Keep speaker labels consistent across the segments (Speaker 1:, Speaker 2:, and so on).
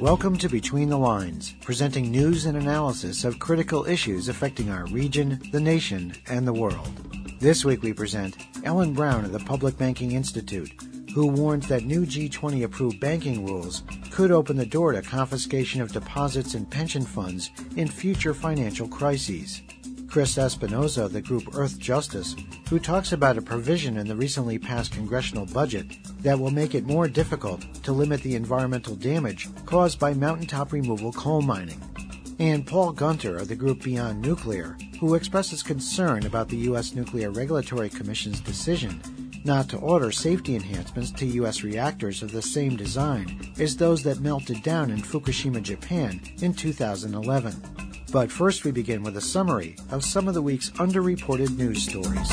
Speaker 1: Welcome to Between the Lines, presenting news and analysis of critical issues affecting our region, the nation, and the world. This week we present Ellen Brown of the Public Banking Institute, who warned that new G20-approved banking rules could open the door to confiscation of deposits and pension funds in future financial crises. Chris Espinoza of the group Earth Justice, who talks about a provision in the recently passed congressional budget that will make it more difficult to limit the environmental damage caused by mountaintop removal coal mining. And Paul Gunter of the group Beyond Nuclear, who expresses concern about the U.S. Nuclear Regulatory Commission's decision not to order safety enhancements to U.S. reactors of the same design as those that melted down in Fukushima, Japan in 2011. But first we begin with a summary of some of the week's underreported news stories.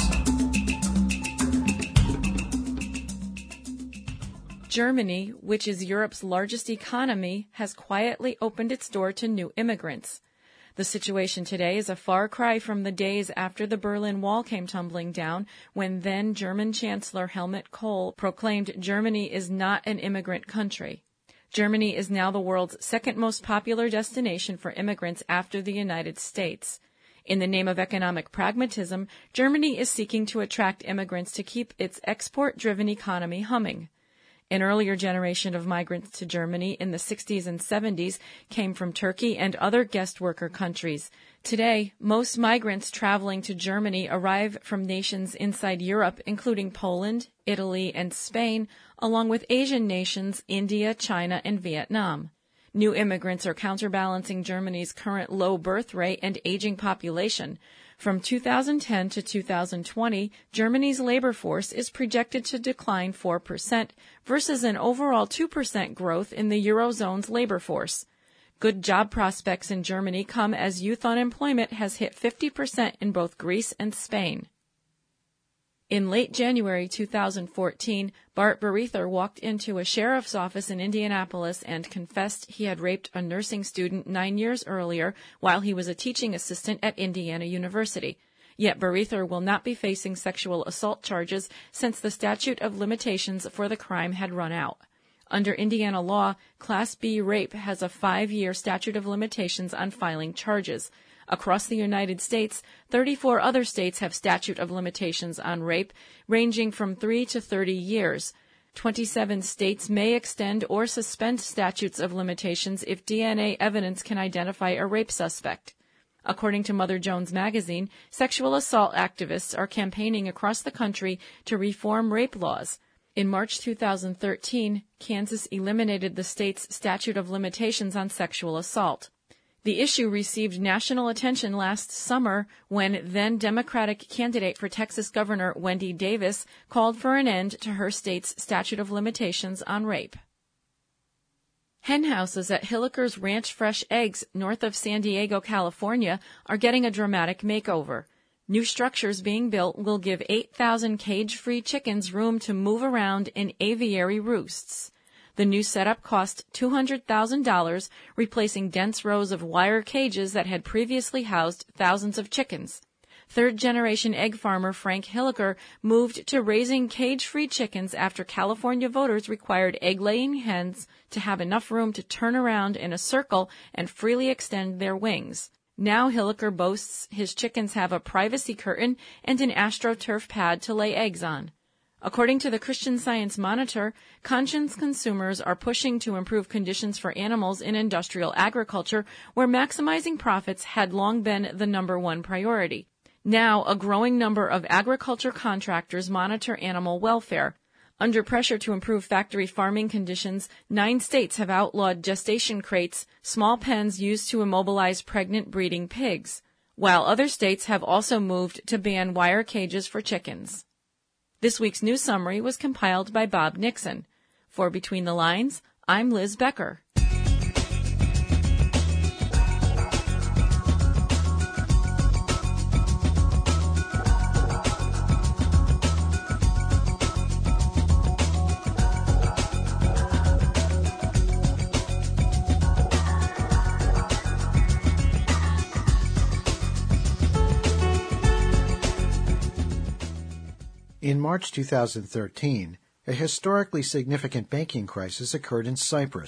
Speaker 2: Germany, which is Europe's largest economy, has quietly opened its door to new immigrants. The situation today is a far cry from the days after the Berlin Wall came tumbling down, when then German Chancellor Helmut Kohl proclaimed Germany is not an immigrant country. Germany is now the world's second most popular destination for immigrants after the United States. In the name of economic pragmatism, Germany is seeking to attract immigrants to keep its export-driven economy humming. An earlier generation of migrants to Germany in the 60s and 70s came from Turkey and other guest worker countries. Today, most migrants traveling to Germany arrive from nations inside Europe, including Poland, Italy, and Spain, along with Asian nations, India, China, and Vietnam. New immigrants are counterbalancing Germany's current low birth rate and aging population. From 2010 to 2020, Germany's labor force is projected to decline 4% versus an overall 2% growth in the Eurozone's labor force. Good job prospects in Germany come as youth unemployment has hit 50% in both Greece and Spain. In late January 2014, Bart Berether walked into a sheriff's office in Indianapolis and confessed he had raped a nursing student 9 years earlier while he was a teaching assistant at Indiana University. Yet Berether will not be facing sexual assault charges since the statute of limitations for the crime had run out. Under Indiana law, Class B rape has a 5-year statute of limitations on filing charges. Across the United States, 34 other states have statute of limitations on rape, ranging from 3 to 30 years. 27 states may extend or suspend statutes of limitations if DNA evidence can identify a rape suspect. According to Mother Jones magazine, sexual assault activists are campaigning across the country to reform rape laws. In March 2013, Kansas eliminated the state's statute of limitations on sexual assault. The issue received national attention last summer when then-Democratic candidate for Texas Governor Wendy Davis called for an end to her state's statute of limitations on rape. Hen houses at Hilliker's Ranch Fresh Eggs north of San Diego, California, are getting a dramatic makeover. New structures being built will give 8,000 cage-free chickens room to move around in aviary roosts. The new setup cost $200,000, replacing dense rows of wire cages that had previously housed thousands of chickens. Third-generation egg farmer Frank Hilliker moved to raising cage-free chickens after California voters required egg-laying hens to have enough room to turn around in a circle and freely extend their wings. Now Hilliker boasts his chickens have a privacy curtain and an AstroTurf pad to lay eggs on. According to the Christian Science Monitor, conscious consumers are pushing to improve conditions for animals in industrial agriculture, where maximizing profits had long been the number one priority. Now, a growing number of agriculture contractors monitor animal welfare. Under pressure to improve factory farming conditions, 9 states have outlawed gestation crates, small pens used to immobilize pregnant breeding pigs, while other states have also moved to ban wire cages for chickens. This week's news summary was compiled by Bob Nixon. For Between the Lines, I'm Liz Becker.
Speaker 1: In March 2013, a historically significant banking crisis occurred in Cyprus,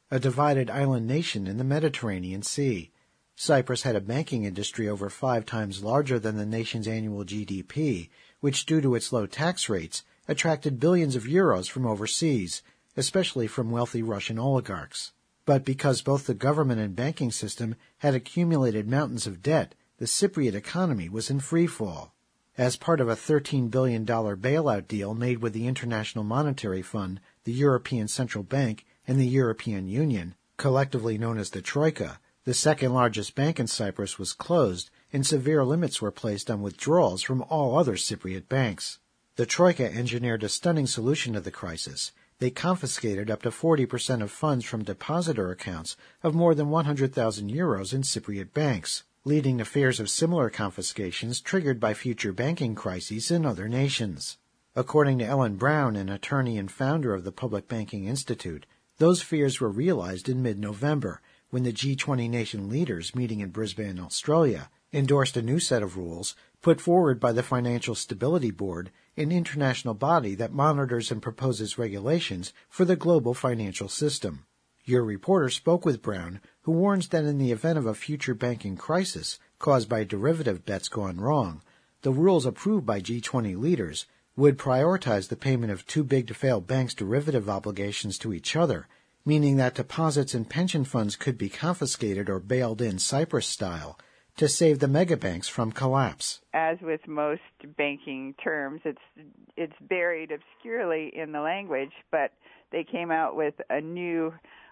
Speaker 1: a divided island nation in the Mediterranean Sea. Cyprus had a banking industry over 5 times larger than the nation's annual GDP, which, due to its low tax rates, attracted billions of euros from overseas, especially from wealthy Russian oligarchs. But because both the government and banking system had accumulated mountains of debt, the Cypriot economy was in free fall. As part of a $13 billion bailout deal made with the International Monetary Fund, the European Central Bank, and the European Union, collectively known as the Troika, the second largest bank in Cyprus was closed, and severe limits were placed on withdrawals from all other Cypriot banks. The Troika engineered a stunning solution to the crisis. They confiscated up to 40% of funds from depositor accounts of more than 100,000 euros in Cypriot banks, leading to fears of similar confiscations triggered by future banking crises in other nations. According to Ellen Brown, an attorney and founder of the Public Banking Institute, those fears were realized in mid-November, when the G20 nation leaders meeting in Brisbane, Australia, endorsed a new set of rules put forward by the Financial Stability Board, an international body that monitors and proposes regulations for the global financial system. Your reporter spoke with Brown, who warns that in the event of a future banking crisis caused by derivative bets gone wrong, the rules approved by G20 leaders would prioritize the payment of too-big-to-fail banks' derivative obligations to each other, meaning that deposits and pension funds could be confiscated or bailed in Cyprus style to save the megabanks from collapse.
Speaker 3: As with most banking terms, it's buried obscurely in the language, but they came out with a new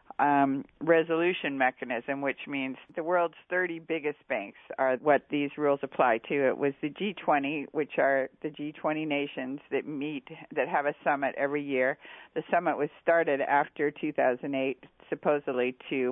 Speaker 3: resolution mechanism, which means the world's 30 biggest banks are what these rules apply to. It was the G20, which are the G20 nations that meet, that have a summit every year. The summit was started after 2008, supposedly to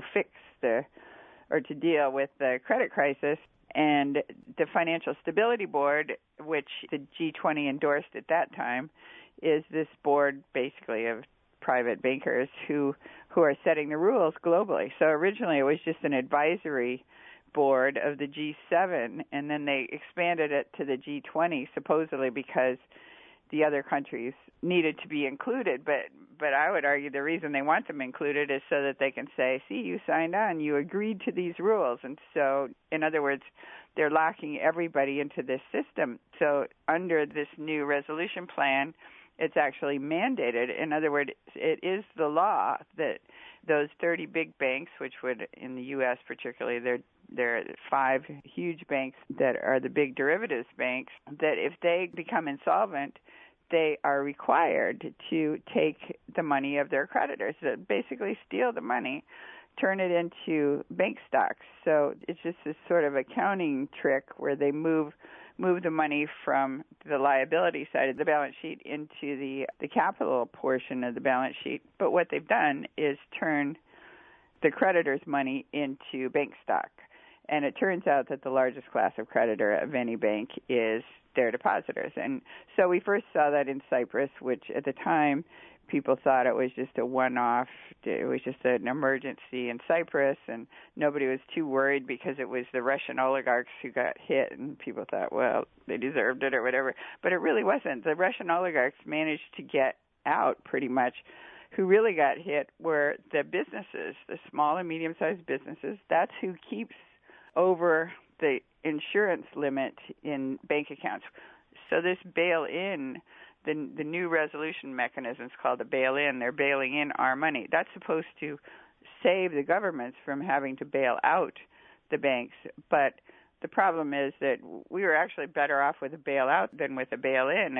Speaker 3: to deal with the credit crisis. And the Financial Stability Board, which the G20 endorsed at that time, is this board basically of private bankers who are setting the rules globally. So originally it was just an advisory board of the G7, and then they expanded it to the G20 supposedly because the other countries needed to be included. But I would argue the reason they want them included is so that they can say, see, you signed on, you agreed to these rules. And so, in other words, they're locking everybody into this system. So under this new resolution plan, it's actually mandated. In other words, it is the law that those 30 big banks, which would, in the U.S. particularly, there are 5 huge banks that are the big derivatives banks, that if they become insolvent, they are required to take the money of their creditors, to basically steal the money, turn it into bank stocks. So it's just this sort of accounting trick where they move the money from the liability side of the balance sheet into the capital portion of the balance sheet. But what they've done is turn the creditor's money into bank stock. And it turns out that the largest class of creditor of any bank is their depositors. And so we first saw that in Cyprus, which at the time people thought it was just a one-off, it was just an emergency in Cyprus, and nobody was too worried because it was the Russian oligarchs who got hit, and people thought, well, they deserved it or whatever. But it really wasn't. The Russian oligarchs managed to get out pretty much. Who really got hit were the businesses, the small and medium-sized businesses. That's who keeps over the insurance limit in bank accounts. So this bail-in, the new resolution mechanism is called the bail-in. They're bailing in our money. That's supposed to save the governments from having to bail out the banks. But the problem is that we were actually better off with a bailout than with a bail-in.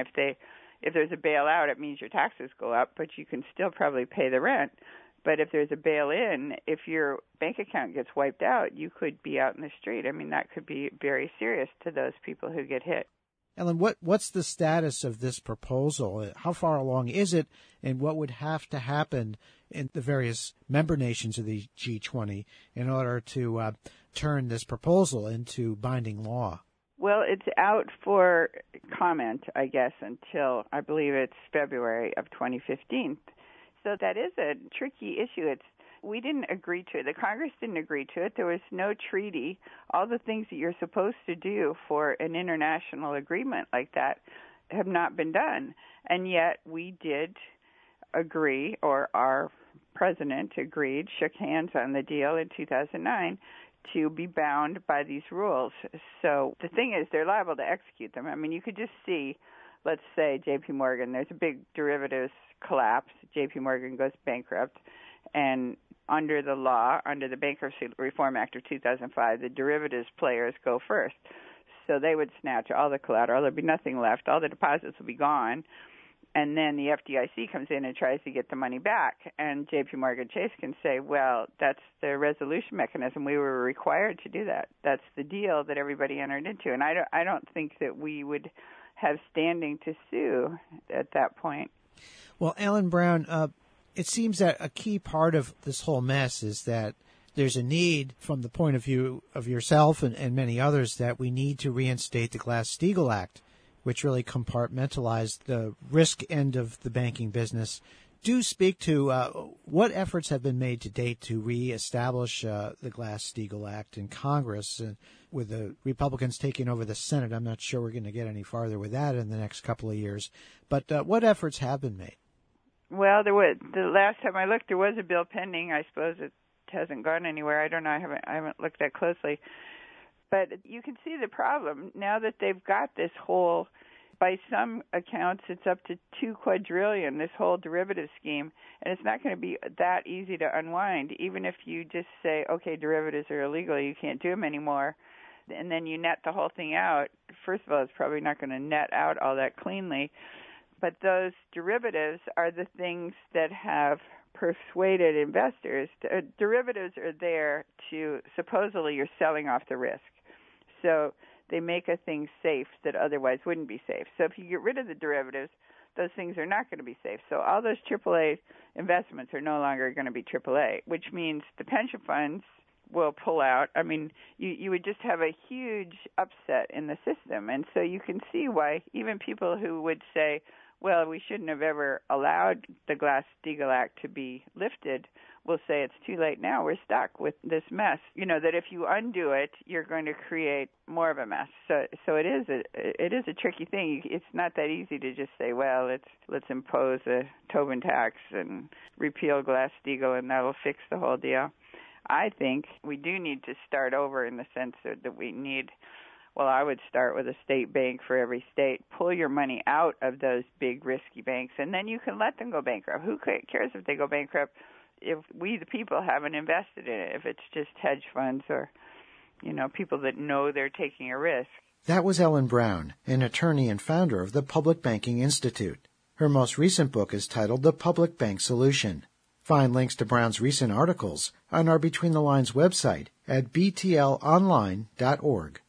Speaker 3: If there's a bailout, it means your taxes go up, but you can still probably pay the rent. But if there's a bail-in, if your bank account gets wiped out, you could be out in the street. I mean, that could be very serious to those people who get hit.
Speaker 1: Ellen, what's the status of this proposal? How far along is it, and what would have to happen in the various member nations of the G20 in order to turn this proposal into binding law?
Speaker 3: Well, it's out for comment, I guess, until I believe it's February of 2015. So that is a tricky issue. We didn't agree to it. The Congress didn't agree to it. There was no treaty. All the things that you're supposed to do for an international agreement like that have not been done. And yet we did agree, or our president agreed, shook hands on the deal in 2009 to be bound by these rules. So the thing is, they're liable to execute them. I mean, you could just see, let's say J.P. Morgan, there's a big derivatives collapse, J.P. Morgan goes bankrupt, and under the law, under the Bankruptcy Reform Act of 2005, the derivatives players go first. So they would snatch all the collateral. There'd be nothing left. All the deposits will be gone. And then the FDIC comes in and tries to get the money back. And J.P. Morgan Chase can say, well, that's the resolution mechanism. We were required to do that. That's the deal that everybody entered into. And I don't think that we would have standing to sue at that point.
Speaker 1: Well, Ellen Brown, it seems that a key part of this whole mess is that there's a need, from the point of view of yourself and many others, that we need to reinstate the Glass-Steagall Act, which really compartmentalized the risk end of the banking business. Do speak to what efforts have been made to date to reestablish the Glass-Steagall Act in Congress. And with the Republicans taking over the Senate, I'm not sure we're going to get any farther with that in the next couple of years. But what efforts have been made?
Speaker 3: Well, the last time I looked, there was a bill pending. I suppose it hasn't gone anywhere. I don't know. I haven't looked that closely. But you can see the problem now that they've got this whole, by some accounts, it's up to $2 quadrillion, this whole derivative scheme, and it's not going to be that easy to unwind. Even if you just say, okay, derivatives are illegal, you can't do them anymore, and then you net the whole thing out. First of all, it's probably not going to net out all that cleanly. But those derivatives are the things that have persuaded investors. Derivatives are there to, supposedly you're selling off the risk. So they make a thing safe that otherwise wouldn't be safe. So if you get rid of the derivatives, those things are not going to be safe. So all those AAA investments are no longer going to be AAA, which means the pension funds will pull out. I mean, you would just have a huge upset in the system. And so you can see why even people who would say, well, we shouldn't have ever allowed the Glass-Steagall Act to be lifted, will say it's too late now. We're stuck with this mess. You know, that if you undo it, you're going to create more of a mess. So it is a tricky thing. It's not that easy to just say, well, let's impose a Tobin tax and repeal Glass-Steagall and that'll fix the whole deal. I think we do need to start over in the sense that we need, well, I would start with a state bank for every state. Pull your money out of those big risky banks, and then you can let them go bankrupt. Who cares if they go bankrupt if we, the people, haven't invested in it, if it's just hedge funds or, people that know they're taking a risk.
Speaker 1: That was Ellen Brown, an attorney and founder of the Public Banking Institute. Her most recent book is titled The Public Bank Solution. Find links to Brown's recent articles on our Between the Lines website at btlonline.org.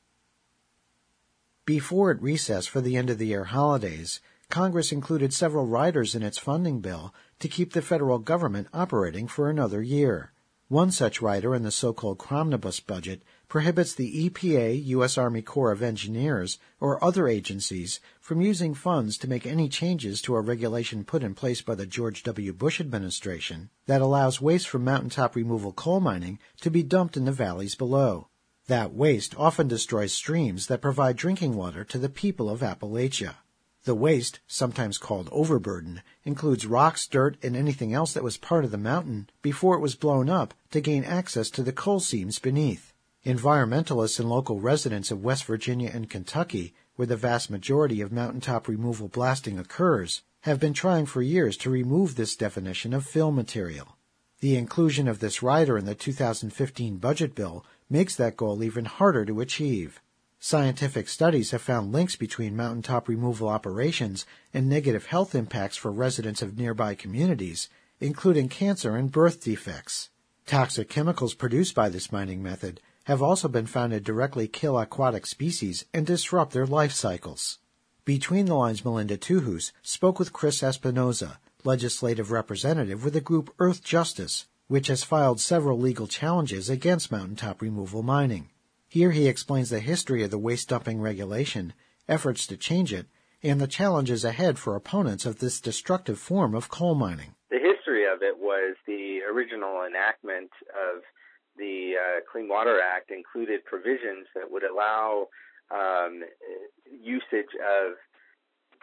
Speaker 1: Before it recessed for the end-of-the-year holidays, Congress included several riders in its funding bill to keep the federal government operating for another year. One such rider in the so-called Cromnibus budget prohibits the EPA, U.S. Army Corps of Engineers, or other agencies from using funds to make any changes to a regulation put in place by the George W. Bush administration that allows waste from mountaintop removal coal mining to be dumped in the valleys below. That waste often destroys streams that provide drinking water to the people of Appalachia. The waste, sometimes called overburden, includes rocks, dirt, and anything else that was part of the mountain before it was blown up to gain access to the coal seams beneath. Environmentalists and local residents of West Virginia and Kentucky, where the vast majority of mountaintop removal blasting occurs, have been trying for years to remove this definition of fill material. The inclusion of this rider in the 2015 budget bill makes that goal even harder to achieve. Scientific studies have found links between mountaintop removal operations and negative health impacts for residents of nearby communities, including cancer and birth defects. Toxic chemicals produced by this mining method have also been found to directly kill aquatic species and disrupt their life cycles. Between the Lines' Melinda Tuhus spoke with Chris Espinoza, legislative representative with the group Earth Justice, which has filed several legal challenges against mountaintop removal mining. Here he explains the history of the waste dumping regulation, efforts to change it, and the challenges ahead for opponents of this destructive form of coal mining.
Speaker 4: The history of it was the original enactment of the Clean Water Act included provisions that would allow usage of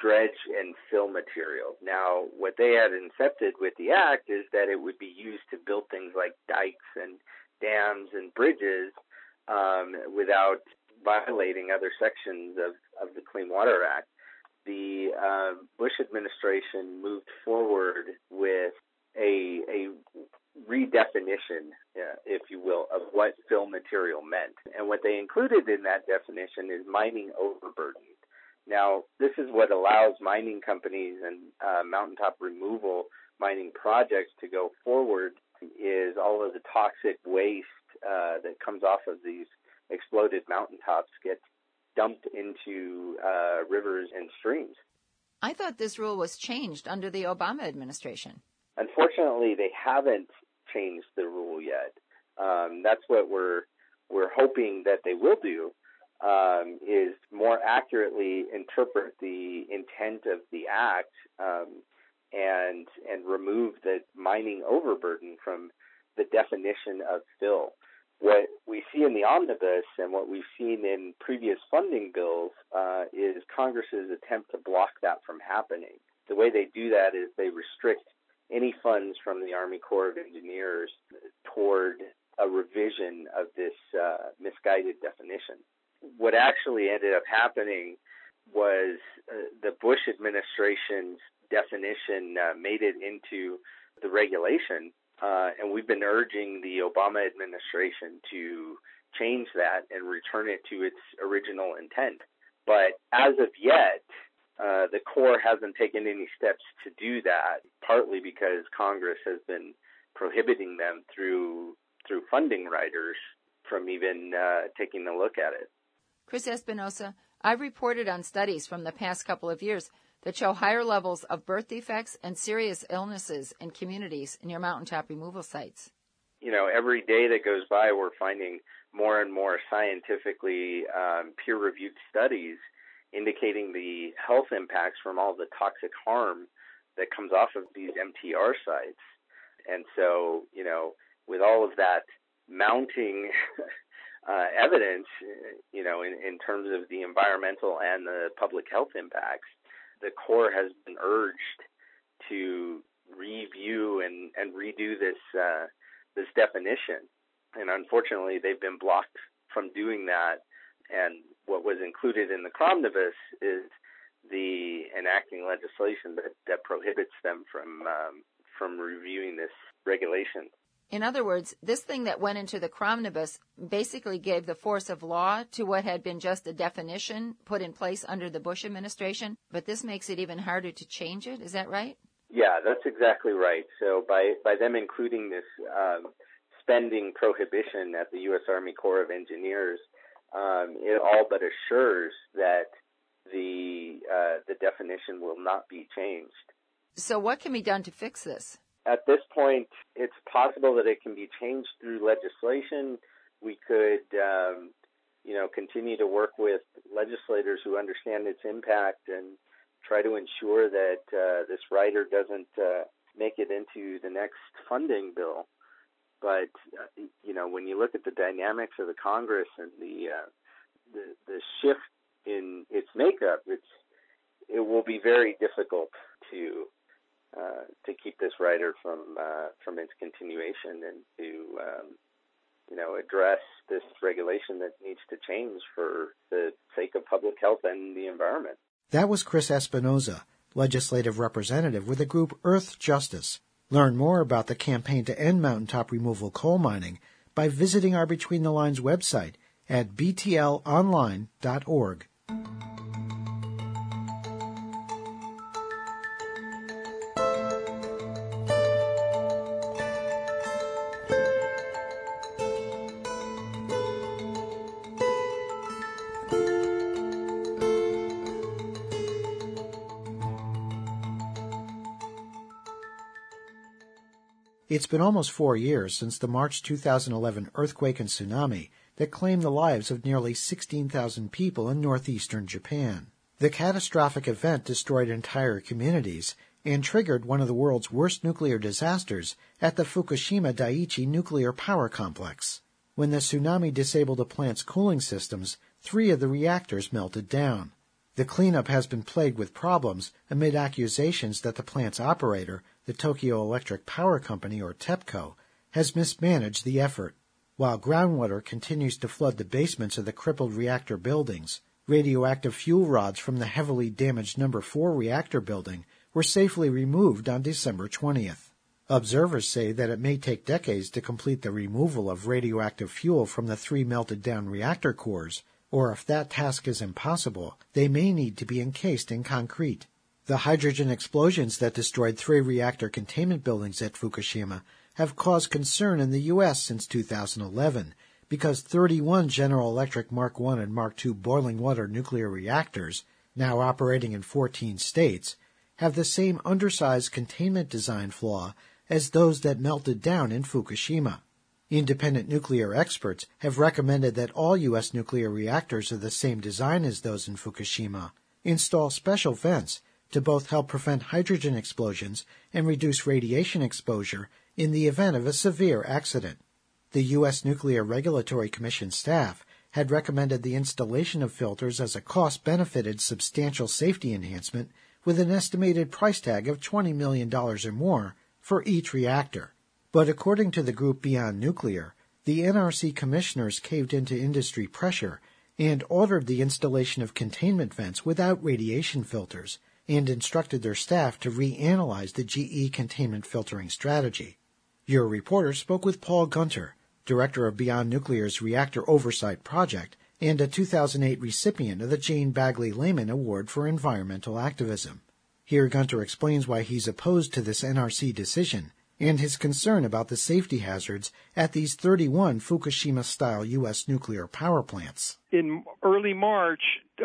Speaker 4: dredge and fill material. Now, what they had incepted with the act is that it would be used to build things like dikes and dams and bridges without violating other sections of the Clean Water Act. The Bush administration moved forward with a redefinition, if you will, of what fill material meant. And what they included in that definition is mining overburden. Now, this is what allows mining companies and mountaintop removal mining projects to go forward, is all of the toxic waste that comes off of these exploded mountaintops gets dumped into rivers and streams.
Speaker 5: I thought this rule was changed under the Obama administration.
Speaker 4: Unfortunately, they haven't changed the rule yet. That's what we're hoping that they will do, is more accurately interpret the intent of the act and remove the mining overburden from the definition of fill. What we see in the omnibus and what we've seen in previous funding bills is Congress's attempt to block that from happening. The way they do that is they restrict any funds from the Army Corps of Engineers toward a revision of this misguided definition. What actually ended up happening was the Bush administration's definition made it into the regulation, and we've been urging the Obama administration to change that and return it to its original intent. But as of yet, the Corps hasn't taken any steps to do that, partly because Congress has been prohibiting them through funding riders from even taking a look at it.
Speaker 5: Chris Espinosa, I've reported on studies from the past couple of years that show higher levels of birth defects and serious illnesses in communities near mountaintop removal sites.
Speaker 4: You know, every day that goes by, we're finding more and more scientifically peer-reviewed studies indicating the health impacts from all the toxic harm that comes off of these MTR sites. And so, you know, with all of that mounting evidence, you know, in terms of the environmental and the public health impacts, the Corps has been urged to review and redo this definition. And unfortunately, they've been blocked from doing that. And what was included in the Cromnibus is the enacting legislation that prohibits them from reviewing this regulation.
Speaker 5: In other words, this thing that went into the Cromnibus basically gave the force of law to what had been just a definition put in place under the Bush administration, but this makes it even harder to change it. Is that right?
Speaker 4: Yeah, that's exactly right. So by them including this spending prohibition at the U.S. Army Corps of Engineers, it all but assures that the definition will not be changed.
Speaker 5: So what can be done to fix this?
Speaker 4: At this point, it's possible that it can be changed through legislation. We could, continue to work with legislators who understand its impact and try to ensure that this rider doesn't make it into the next funding bill. But when you look at the dynamics of the Congress and the shift in its makeup, it will be very difficult to keep this rider from its continuation and to address this regulation that needs to change for the sake of public health and the environment.
Speaker 1: That was Chris Espinosa, legislative representative with the group Earth Justice. Learn more about the campaign to end mountaintop removal coal mining by visiting our Between the Lines website at btlonline.org. It's been almost 4 years since the March 2011 earthquake and tsunami that claimed the lives of nearly 16,000 people in northeastern Japan. The catastrophic event destroyed entire communities and triggered one of the world's worst nuclear disasters at the Fukushima Daiichi nuclear power complex. When the tsunami disabled the plant's cooling systems, 3 of the reactors melted down. The cleanup has been plagued with problems amid accusations that the plant's operator, the Tokyo Electric Power Company, or TEPCO, has mismanaged the effort. While groundwater continues to flood the basements of the crippled reactor buildings, radioactive fuel rods from the heavily damaged No. 4 reactor building were safely removed on December 20th. Observers say that it may take decades to complete the removal of radioactive fuel from the 3 melted-down reactor cores, or if that task is impossible, they may need to be encased in concrete. The hydrogen explosions that destroyed 3 reactor containment buildings at Fukushima have caused concern in the U.S. since 2011 because 31 General Electric Mark I and Mark II boiling water nuclear reactors, now operating in 14 states, have the same undersized containment design flaw as those that melted down in Fukushima. Independent nuclear experts have recommended that all U.S. nuclear reactors of the same design as those in Fukushima install special vents to both help prevent hydrogen explosions and reduce radiation exposure in the event of a severe accident. The U.S. Nuclear Regulatory Commission staff had recommended the installation of filters as a cost-benefited substantial safety enhancement with an estimated price tag of $20 million or more for each reactor. But according to the group Beyond Nuclear, the NRC commissioners caved into industry pressure and ordered the installation of containment vents without radiation filters and instructed their staff to reanalyze the GE containment filtering strategy. Your reporter spoke with Paul Gunter, director of Beyond Nuclear's Reactor Oversight Project and a 2008 recipient of the Jane Bagley Lehman Award for Environmental Activism. Here Gunter explains why he's opposed to this NRC decision and his concern about the safety hazards at these 31 Fukushima-style U.S. nuclear power plants.
Speaker 6: In early March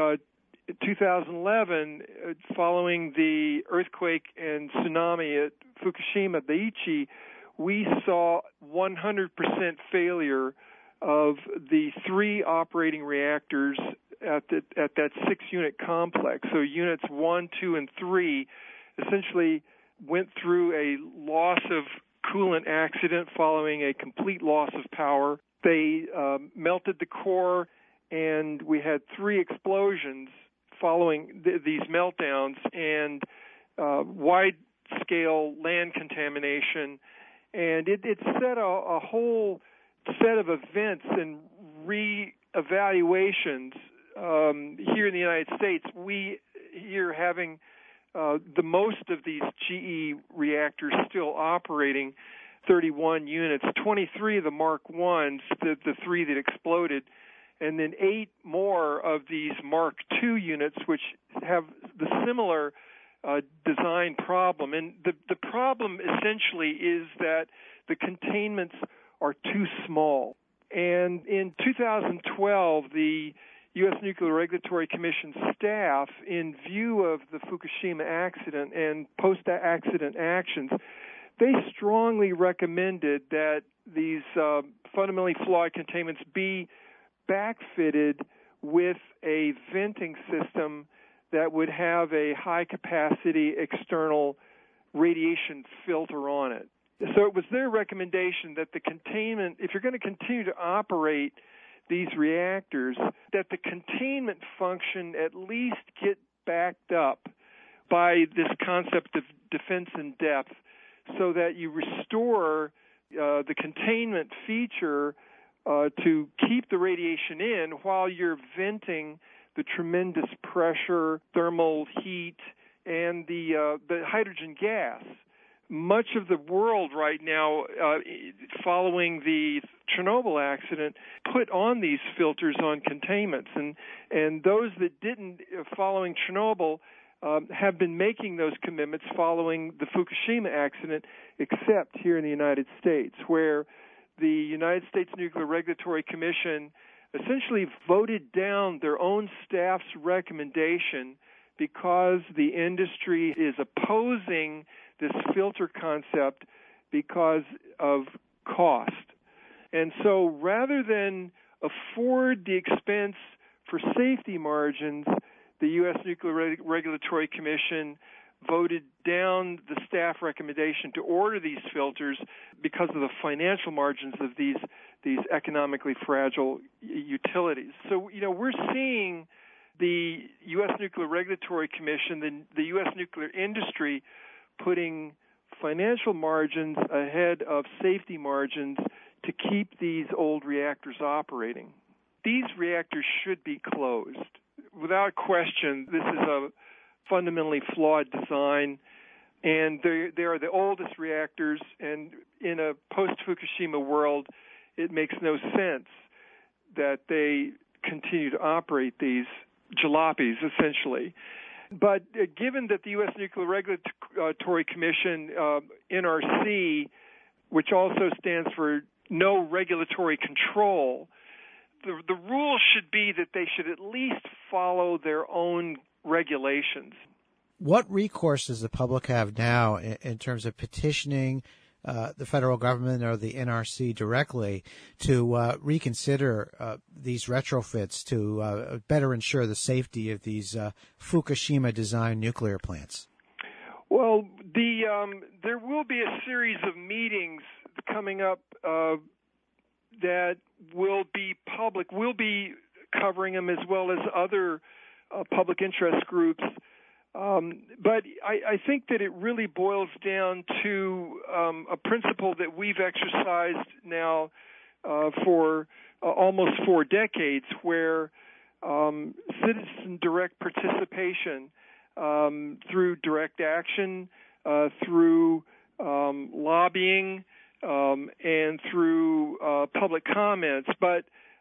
Speaker 6: 2011, following the earthquake and tsunami at Fukushima Daiichi, we saw 100% failure of the 3 operating reactors at that 6-unit complex. So units 1, 2, and 3 essentially went through a loss of coolant accident following a complete loss of power. They melted the core, and we had 3 explosions following these meltdowns and wide-scale land contamination. And it set a whole set of events and re-evaluations here in the United States. We here having the most of these GE reactors still operating, 31 units, 23 of the Mark I's, the 3 that exploded, and then 8 more of these Mark II units, which have the similar design problem. And the problem essentially is that the containments are too small. And in 2012, the U.S. Nuclear Regulatory Commission staff, in view of the Fukushima accident and post-accident actions, they strongly recommended that these fundamentally flawed containments be backfitted with a venting system that would have a high-capacity external radiation filter on it. So it was their recommendation that the containment, if you're going to continue to operate these reactors, that the containment function at least get backed up by this concept of defense in depth so that you restore the containment feature to keep the radiation in while you're venting the tremendous pressure, thermal heat, and the hydrogen gas. Much of the world right now, following the Chernobyl accident, put on these filters on containments, and those that didn't, following Chernobyl, have been making those commitments following the Fukushima accident, except here in the United States, where the United States Nuclear Regulatory Commission essentially voted down their own staff's recommendation because the industry is opposing this filter concept because of cost. And so rather than afford the expense for safety margins, the U.S. Nuclear Regulatory Commission voted down the staff recommendation to order these filters because of the financial margins of these economically fragile utilities. So, we're seeing the U.S. Nuclear Regulatory Commission, the U.S. nuclear industry, putting financial margins ahead of safety margins to keep these old reactors operating. These reactors should be closed. Without question, this is a fundamentally flawed design, and they are the oldest reactors, and in a post-Fukushima world, it makes no sense that they continue to operate these jalopies, essentially. But given that the U.S. Nuclear Regulatory Commission, NRC, which also stands for No Regulatory Control, the rule should be that they should at least follow their own regulations.
Speaker 1: What recourse does the public have now in terms of petitioning the federal government or the NRC directly to reconsider these retrofits to better ensure the safety of these Fukushima-designed nuclear plants?
Speaker 6: Well, there will be a series of meetings coming up that will be public. We'll be covering them as well as other public interest groups. But I think that it really boils down to a principle that we've exercised now for almost 4 decades, where citizen direct participation through direct action, through lobbying, and through public comments. But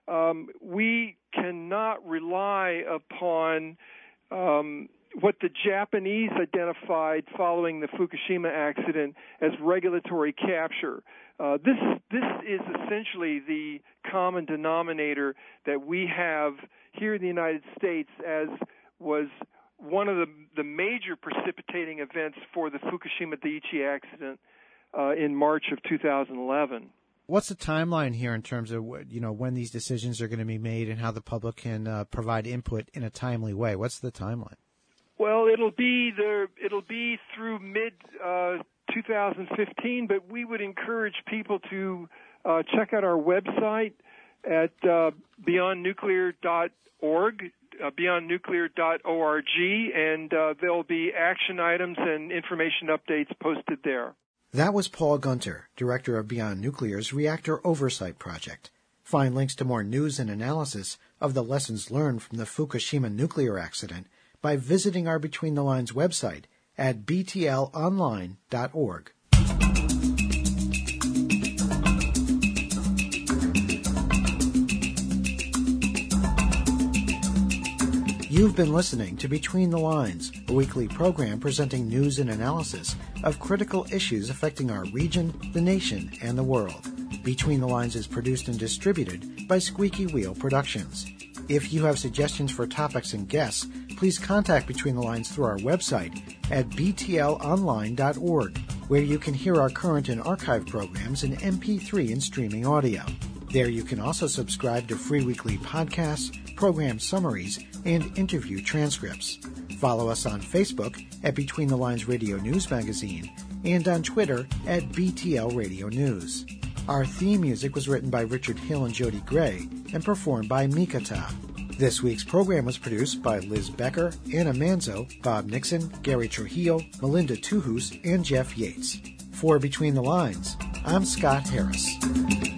Speaker 6: we cannot rely upon what the Japanese identified following the Fukushima accident as regulatory capture. This is essentially the common denominator that we have here in the United States, as was one of the major precipitating events for the Fukushima Daiichi accident in March of 2011.
Speaker 1: What's the timeline here in terms of when these decisions are going to be made and how the public can provide input in a timely way? What's the timeline?
Speaker 6: Well, it'll be through mid 2015, but we would encourage people to check out our website at beyondnuclear.org, beyondnuclear.org, and there'll be action items and information updates posted there.
Speaker 1: That was Paul Gunter, director of Beyond Nuclear's Reactor Oversight Project. Find links to more news and analysis of the lessons learned from the Fukushima nuclear accident by visiting our Between the Lines website at btlonline.org. You've been listening to Between the Lines, a weekly program presenting news and analysis of critical issues affecting our region, the nation, and the world. Between the Lines is produced and distributed by Squeaky Wheel Productions. If you have suggestions for topics and guests, please contact Between the Lines through our website at btlonline.org, where you can hear our current and archive programs in MP3 and streaming audio. There you can also subscribe to free weekly podcasts, program summaries, and interview transcripts. Follow us on Facebook at Between the Lines Radio News Magazine and on Twitter at BTL Radio News. Our theme music was written by Richard Hill and Jody Gray and performed by Mikata. This week's program was produced by Liz Becker, Anna Manzo, Bob Nixon, Gary Trujillo, Melinda Tuhus, and Jeff Yates. For Between the Lines, I'm Scott Harris.